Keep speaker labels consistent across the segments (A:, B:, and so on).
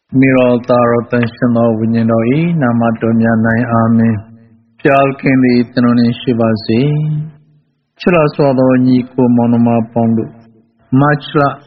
A: Mirotaro Vinyano E Namatonya Nai Amen Pialkindi Tanoni Shivasi Chila Swado Niku Monoma Pondu Machla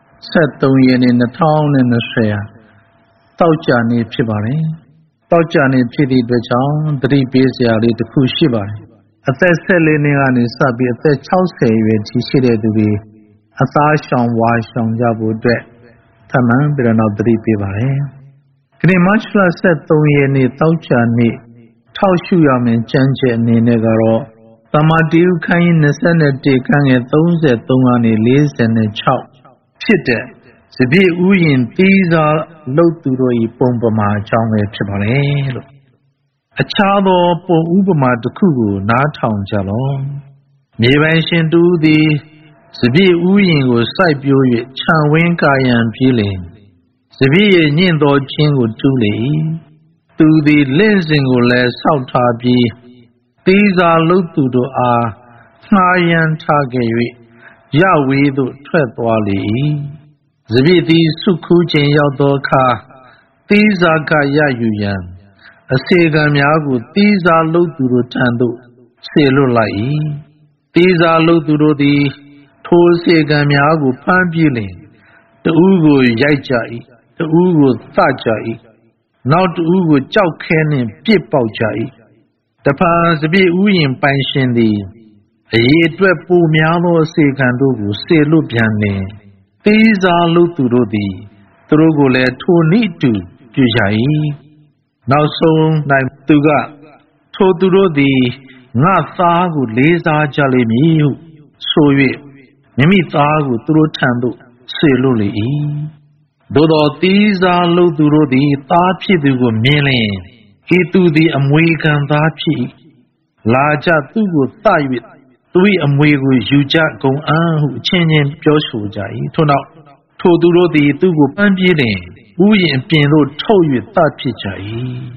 A: Setong in the town in the Shea Tauchani Chibari Tauchani Chidi Bechang 3 Pisia Lit Kushibari A Thessalonian Sabi a Thechause with Chishide to be a Thashon Washon Jabu Dre Taman Birano 3 Pibare Grimachla Setong Yeni Tauchani Taushuyamin Chanche Ninegaro Tamadiu Kain Senate Kang at those at Tongani Liz and a chow. Chite, Sibi Uyin, these are Loturo Pompama Chong Chibale. A chado po Ubama to Kugu, not town jalon. Maybe do the Sibi Uyin was Saibu, Chanwin Kayan peeling. Sibi Nindo Chingo Tuli. To the lensing or less South these are Lutudo are Nayan Tagari Yahweh do Tretwali Zibiti Sukuchen Yadoka these are Kayayuyan a Segam Yagu these are Lutudo Tando Selulai these are Lutudo the Tol Segam Yagu Pampulin the Ugo Yajai the Ugo Thajai not Ugo Chauken Pipauchai the past be Uyin Panshindi, a ye dreadful Miano Sekandu, say Lupiane. These are Luturodi, Trogole to need to Jujai. Now so, like Tuga, Toturodi, Nathagu, Leza Jalemi, so ye, Nimitagu, Trotando, say Luli. Dodo, these are Luturodi, Tachidu, Millen. He to the American Dachi Laja Tugu Taiwit, Tui Amwegu Juja go who changing Joshua to now Toduro the Tugu Pampile, Uyin Pino Toy Tachi Jai.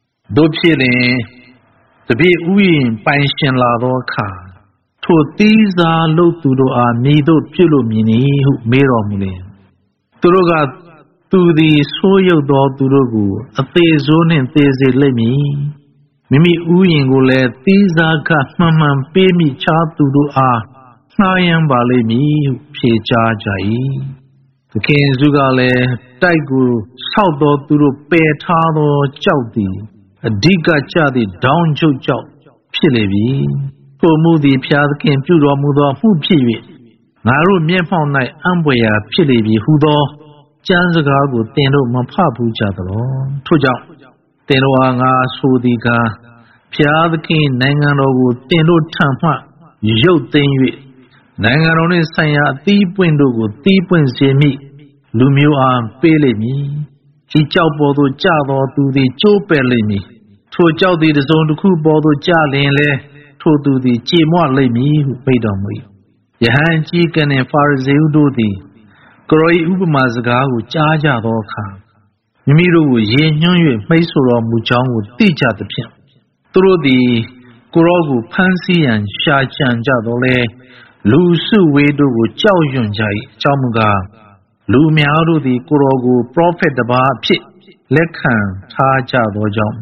A: Dopile the be Uyin Panshin Ladoka. To these are Lotudo are Nido Pilomini who made on me. Turoga to the soil dog Durogu, a Thezon and Theze Lemi. Mimi Uyingule, Tizaka, Mamma, Pemi Chatudu are, Nayan Balemi, Pecha Jai. The King Zugale, Taigu, South dog Duro, Petado, Chauti, a Diga Chadi, Down Chow, Pilevi, Pomudi Piatkin, Puro Muda, Fu Pivi, Naru Miepon Night, Amboya, Pilevi, Hudo. Janzagago Teno Mapapu Jadro, Tuja, Tenoanga Sudika, Piadki, Nanganogu, Teno Tampa, Yo Tenui, Nangarone Saya, deep window, deep in Semi, Lumio Pelemi, Hichabodo Jado to the Joe Pelemi, to Jodi the Zone to Kubodo Jalele, to do the Chimwa Lemi who paid on me. Yahan chicken and Farzeu do the. Groi Ubamazaga would charge out all car. Miru Yen Maisura Mujang would teach at the pian. Through the Kurogu Pansy and Shachan Jadole, Lu Su Wedu would Chow Yunjai, Chamuga, Lu Miaru the Kurogu Prophet the Bar Pit, Lekan, Tajado Jam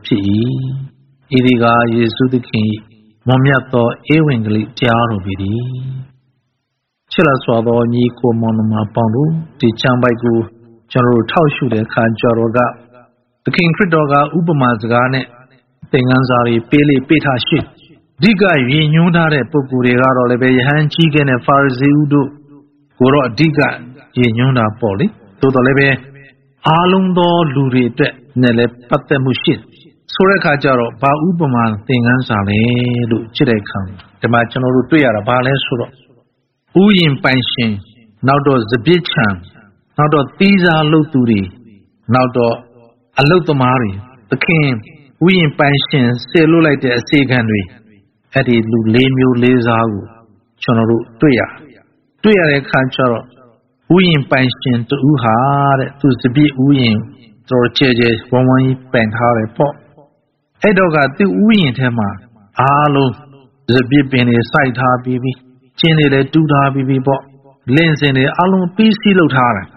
A: Pi, Iriga Yesudiki, Momiato Ewingly Tiaro Bidi. Chila Swado Nico Monoma Pondu, the Chambaigu, General Taushu de Kanjaroga, the King Cridoga, Ubamazgane, Tenganzari, Pele Peta Ship, Diga Yunare Pugurigaro Lebe Han Chicken and Farziudu, Goro Diga Yuna Poli, to the Lebe Alundo Luri Nele Patemushit, Sureka Jaro, Ba Ubaman, Tenganzari, Lu Chirekan, the Machano Tuyara Bale Suro. Uyin Panshin, now does the Bichan, now do these are Loturi, now do Alotomari, the king, Uyin Panshin, Cellulite a secondary, at it Lemio Lezagu, Chonoru Tuya. Tuya Kancharo, Uyin Panshin to Uhar, to the big Uyin, through Cheje, one Pankare Pop. Edoga the Uyin Tema, Alo, the big side baby. Chinele Duda Bibi Bo, Lens in the Alum PC Lotara,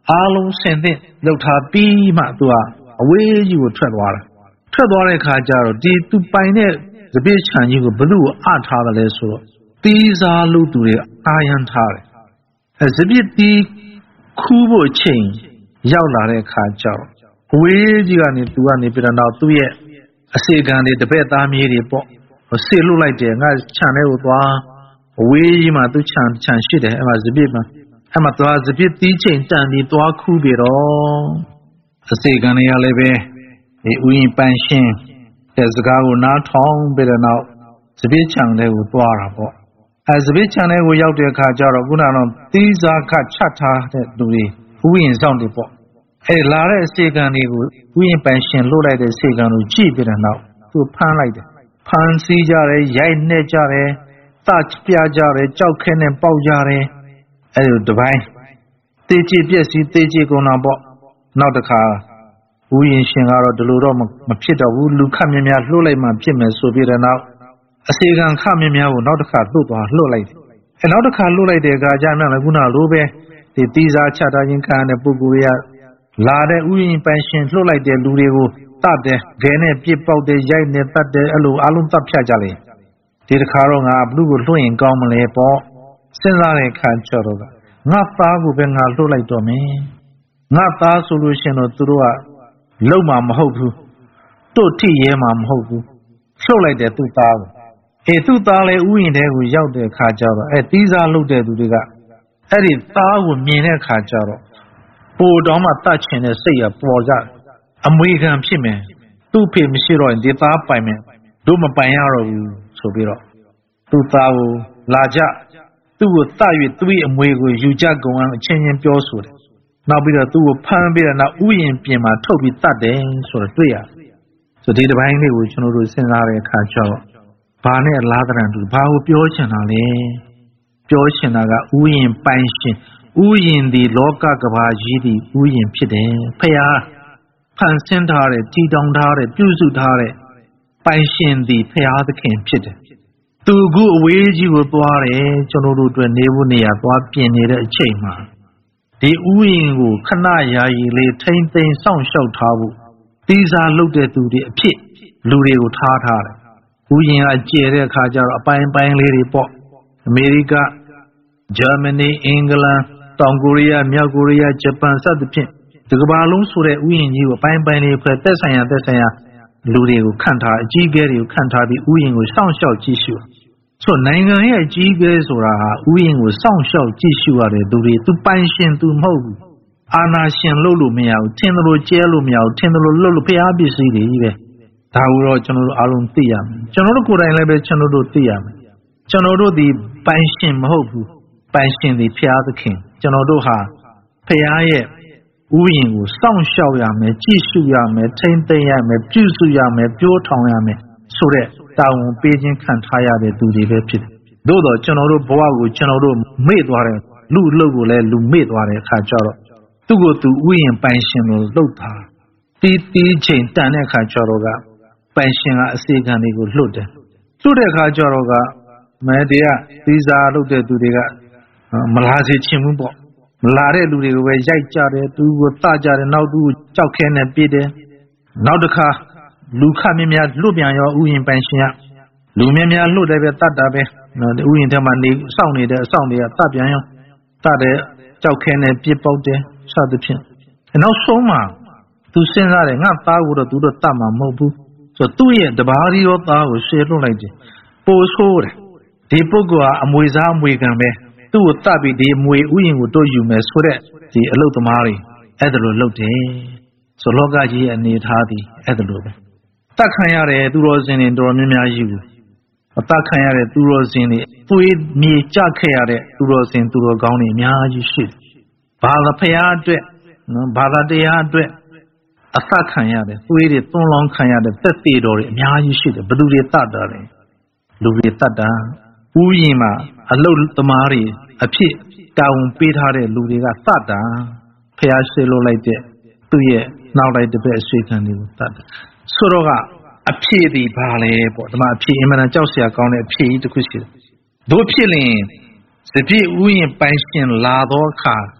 A: အားလုံးစင်သင့်လောက်ထားပြီးမှသူကအဝေးကြီးကိုထွက်သွားတဲ့အခါကျတော့ဒီသူပိုင်တဲ့စပစ်ချံကြီးကိုဘလို့အထားတယ်လဲဆိုတော့တီးစားလို့သူတွေအားရန်ထားတယ်စပစ်တီးခူးဖို့ချိန်ရောက်လာတဲ့အခါကျတော့အဝေးကြီးကနေသူကနေပြတော့သူ့ရဲ့အစေခံတွေတပည့်သားမြေးတွေပေါ့ဆေလွတ်လိုက်တယ်ငါခြံထဲကိုသွားအဝေးကြီးမှာသူခြံရှိတယ်အဲ့မှာစပစ်မှာအဲ့မှာသွားစပစ်တီးချိန်တန်ပြီးသွားခူးပြီးတော့အစေခံတွေကလည်းပဲဒီဥယျာဉ်ပန်းရှင်တဲ့စကားကိုနားထောင်ပြီးတဲ့နောက်စပစ်ခြံထဲကိုသွားတာပေါ့အဲ့စပစ်ခြံထဲကိုရောက်တဲ့အခါကျတော့ခုနကတော့တီးစားခချထားတဲ့လူတွေဥယျာဉ်ဆောင်တွေပေါ့အဲ့လာတဲ့အစေခံတွေကိုဥယျာဉ်ပန်းရှင်လွတ်လိုက်တဲ့စေခံကိုကြည့်ပြီးတဲ့နောက်သူဖမ်းလိုက်တယ်ဖမ်းဆီးကြတယ်ရိုက်နှက်ကြတယ်တပြကြတယ်ကြောက်ခဲနဲ့ပေါက်ကြတယ်အဲ့လိုတပိုင်းတေးကြည့်ပြက်စီးတေးကြည့်ကုန်တာပေါ့နောက်တစ်ခါဥယျာဉ်ရှင်ကတော့ဒီလိုတော့မဖြစ်တော့ဘူးလူခတ်မြများလှုပ်လိုက်မှဖြစ်မယ်ဆိုပြီးတဲ့နောက်အစေခံခတ်မြများကိုနောက်တစ်ခါလှုပ်လိုက်တယ်အဲ့နောက်တစ်ခါလှုပ်လိုက်တဲ့အခါကျမှလည်းခုနလိုပဲဒီတီးစားချတာရင်ခံတဲ့ပုဂ္ဂိုလ်တွေကလာတဲ့ဥယျာဉ်ပန်းရှင်လှုပ်လိုက်တဲ့လူတွေကိုတတ်တယ်ဂဲနဲ့ပြစ်ပေါက်တယ်ရိုက်နေတတ်တယ်အဲ့လိုအလုံးတတ်ဖြတ်ကြလေဒီတစ်ခါတော့ငါဘလူးကိုလှုပ်ရင်ကောင်းမလဲပေါ့စဉ်းစားတဲ့အခါကျတော့ငါသားကိုပဲငါလှုပ်လိုက်တော့မယ်ငါသားဆိုလို့ရှင်တော့သူတို့ကလုံမှာမဟုတ်ဘူးတို့ထိရဲမှာမဟုတ်ဘူးလှုပ်လိုက်တယ်သူ့သားကိုသူ့သားလည်းဥယျာဉ်ထဲကိုရောက်တဲ့အခါကျတော့တီးစားလှုပ်တဲ့သူတွေကအဲ့ဒီသားကိုမြင်တဲ့အခါကျတော့ပိုတော်မှတတ်ချင်တဲ့စိတ်ကပေါ်ကြအမွေခံဖြစ်မယ်သူ့ဖေမရှိတော့ရင်ဒီသားပိုင်မယ်တို့မပိုင်ရတော့ဘူးဆိုပြီးတော့သူ့သားကိုလာကြသူ့ကိုတတ်၍သူ့ရဲ့အမွေကိုယူကြကုန်အောင်အချင်းချင်းပြောဆိုတယ်နောက်ပြီးတော့သူ့ကိုဖမ်းပြီးတော့နောက်ဥယျာဉ်ပြင်မှာထုတ်ပြီးတတ်တယ်ဆိုတော့တွေ့ရဆိုဒီတစ်ပိုင်းလေးကိုကျွန်တော်တို့စဉ်းစားတဲ့အခါကျတော့ဘာနဲ့လားတရံတူဘာကိုပြောချင်တာလဲပြောချင်တာကဥယျာဉ်ပိုင်ရှင်ဥယျာဉ်ဒီလောကကဘာကြီးဒီဥယျာဉ်ဖြစ်တယ်ဖယားဖန်ဆင်းထားတဲ့တည်တောင်ထားတဲ့ပြုစုထားတဲ့ပိုင်ရှင်ဒီဖယားသခင်ဖြစ်တယ်သူကအဝေးကြီးကိုသွားတယ်ကျွန်တော်တို့အတွက်နေဖို့နေရာသွားပြင်နေတဲ့အချိန်မှာဒီဥယျာဉ်ကိုခဏယာယီလေးထိမ့်သိမ်းစောင့်ရှောက်ထားဖို့တီးစားလုပ်တဲ့သူတွေအဖြစ်လူတွေကိုထားတယ်ဥယျာဉ်ကကျဲတဲ့အခါကျတော့အပိုင်းပိုင်းလေးတွေပေါ့အမေရိကဂျာမနီအင်္ဂလန်တောင်ကိုရီးယားမြောက်ကိုရီးယားဂျပန်စသဖြင့်ဒီကမ္ဘာလုံးဆိုတဲ့ဥယျာဉ်ကြီးကိုအပိုင်းပိုင်းလေးဖွဲ့သက်ဆိုင်ရာလူတွေကိုခန့်ထားအကြီးအကဲတွေကိုခန့်ထားပြီးဥယျာဉ်ကိုစောင့်ရှောက်ကြည့်ရှုဆိုနိုင်ငံရဲ့အကြီးအကဲဆိုတာဟာဥယျာဉ်ကိုစောင့်ရှောက်ကြည့်ရှုရတဲ့သူတွေသူပိုင်ရှင်သူမဟုတ်ဘူးအာဏာရှင်လို့မရဘူးထင်တယ်လို့ကျဲလို့မရဘူးထင်တယ်လို့လှုပ်လို့ဖျားပစ္စည်းတွေကြီးပဲဒါကိုတော့ကျွန်တော်တို့အားလုံးသိရမယ်ကျွန်တော်တို့ကိုယ်တိုင်လည်းပဲကျွန်တော်တို့သိရမယ်ကျွန်တော်တို့ဒီပိုင်ရှင်မဟုတ်ဘူးပိုင်ရှင်ဒီဖျားသခင်ကျွန်တော်တို့ဟာဖျားရဲ့ဥယျာဉ်ကိုစောင့်ရှောက်ရမယ်ကြည့်ရှုရမယ်ထိမ့်သိမ်းရမယ်ပြုစုရမယ်ပြောထောင်ရမယ်ဆိုတဲ့တာဝန်ပေးခြင်းခံထားရတဲ့သူတွေပဲဖြစ်တယ်။သို့တော့ကျွန်တော်တို့ဘဝကိုကျွန်တော်တို့မေ့သွားတဲ့လူအလုပ်ကိုလည်းလူမေ့သွားတဲ့အခါကျတော့သူ့ကိုယ်သူဥယျာဉ်ပိုင်ရှင်ကိုလှုပ်တာတီးချိန်တန်တဲ့အခါကျတော့ကပိုင်ရှင်ကအစေခံတွေကိုလှုပ်တယ်။လှုပ်တဲ့အခါကျတော့ကမဲတည်းကသီးစားလှုပ်တဲ့သူတွေကမလာစေချင်ဘူးပေါ့။မလာတဲ့လူတွေကိုပဲရိုက်ကြတယ်သူ့ကိုတကြတယ်နောက်သူ့ကိုကြောက်ခဲနဲ့ပြစ်တယ်နောက်တစ်ခါလူခမင်းများလွတ်ပြန်ရောဥယျာဉ်ပိုင်ရှင်ကလူများလွတ်တယ်ပဲတတ်တာပဲဥယျာဉ်ထဲမှာနေစောင့်နေတဲ့အဆောင်တွေကတတ်ပြန်ရောတတ်တယ်ကြောက်ခဲနဲ့ပြစ်ပေါက်တယ်စသဖြင့်နောက်ဆုံးမှာသူစဉ်းစားတယ်ငါသားကိုတော့သူတို့တတ်မှာမဟုတ်ဘူးဆိုတော့သူ့ရဲ့တဘာရီရောသားကိုရှေ့လွတ်လိုက်တယ်ပိုဆိုးတယ်ဒီပုဂ္ဂိုလ်ဟာအမွေစားအမွေခံပဲသူ့ကိုတတ်ပြီးဒီအမွေဥယျာဉ်ကိုတို့ယူမယ်ဆိုတဲ့ဒီအလုတ်သမားတွေအဲ့ဒါလိုလုပ်တယ်ဆိုလောကကြီးရဲ့အနေထားသည်အဲ့ဒါလိုပဲတတ်ခံရတဲ့သူတော်စင်တွေတော်များများရှိဘူးအတတ်ခံရတဲ့သူတော်စင်တွေသွေးမြေကြခဲ့ရတဲ့သူတော်စင်သူတော်ကောင်းတွေအများကြီးရှိတယ်ဘာသာဖရာအတွက်ဘာသာတရားအတွက်အတတ်ခံရတဲ့သွေးတွေသွန်းလောင်းခံရတဲ့သက်သေတော်တွေအများကြီးရှိတယ်ဘယ်သူတွေတတ်တာလဲလူတွေတတ်တာဥယျာဉ်မှာအလုတ်သမားတွေအဖြစ်တာဝန်ပေးထားတဲ့လူတွေကတတ်တာဖရာရှေ့လို့လိုက်တဲ့သူ့ရဲ့နောက်လိုက်တဲ့အဆွေခံတွေကိုတတ်တယ်ဆိုတော့ကအဖြစ်ဒီဘာလဲပေါ့ဒီမှာအဖြစ်အမှန်တန်ကြောက်စရာကောင်းတဲ့အဖြစ်ကြီးတစ်ခုရှိတယ်တို့ဖြစ်ရင်စပြည့်ဥယျာဉ်ပိုင်ရှင်လာတော့အခါထို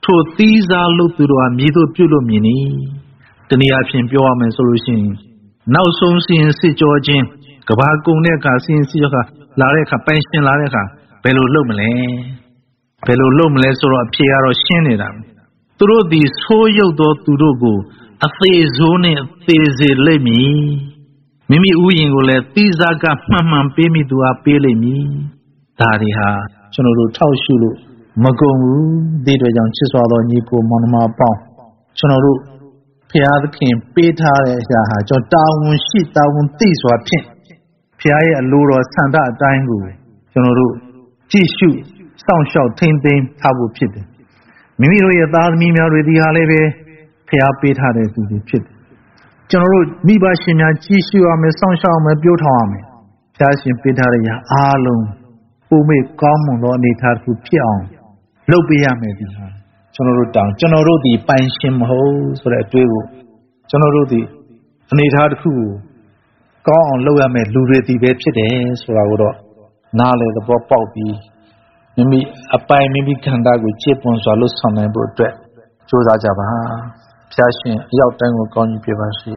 A: ထိုသီးစားလို့သူတို့ဟာမြည်တို့ပြုလို့မြင်နေတနည်းအားဖြင့်ပြောရမယ်ဆိုလို့ရှိရင်နောက်ဆုံးစီရင်စစ်ကြောခြင်းကဘာကုံတဲ့အခါစီရင်စစ်ကြောကလာတဲ့အခါပိုင်ရှင်လာတဲ့အခါဘယ်လိုလုပ်မလဲဆိုတော့အဖြေကတော့ရှင်းနေတာသူတို့ဒီဆိုးရုပ်သောသူတို့ကိုအသေးဆိုးနဲ့အသေးစေလိမ့်မည်မိမိဥယျာဉ်ကိုလည်းသီးစားကမှန်ပေးမိသူအားပေးလိမ့်မည်ဒါတွေဟာကျွန်တော်တို့ထောက်ရှုလို့မကုန်ဘူးဒီအတွက်ကြောင့်ချစ်စွာသောညီကိုမောင်နှမအပေါင်းကျွန်တော်တို့ဖျားသခင်ပေးထားတဲ့အရာဟာကျွန်တော်တာဝန်ရှိတာဝန်သိစွာဖြင့်ဖျားရဲ့အလိုတော်ဆန္ဒအတိုင်းကိုကျွန်တော်တို့ကြည့်ရှုစောင့်ရှောက်ထိန်းသိမ်းထားဖို့ဖြစ်တယ်မိမိတို့ရဲ့သားသမီးများတွေဒီဟာလည်းပဲဖျားပေးထားတဲ့သူတွေဖြစ်တယ်ကျွန်တော်တို့မိဘရှင်များကြည့်ရှုရမယ်စောင့်ရှောက်ရမယ်ပြောထောင်ရမယ်ဖျားရှင်ပေးထားတဲ့အရာအားလုံးပုံမေကောင်းမွန်သောအနေအထားတစ်ခုဖြစ်အောင်လုပ်ပေးရမယ်ဒီဟာကျွန်တော်တို့ဒီပိုင်ရှင်မဟုတ်ဆိုတဲ့အတွေ့ကိုကျွန်တော်တို့ဒီအနေအထားတစ်ခုကိုကောင်းအောင်လုပ်ရမယ်လူတွေဒီပဲဖြစ်တယ်ဆိုတာကိုတော့နားလေသဘောပေါက်ပြီးမိမိအပိုင်မိမိခန္ဓာကိုကျေပွန်စွာလှုပ်ဆောင်နိုင်ဖို့အတွက်ကြိုးစားကြပါဖျားရှင်အရောက်တိုင်းကိုကောင်းကြီးပြပါစေ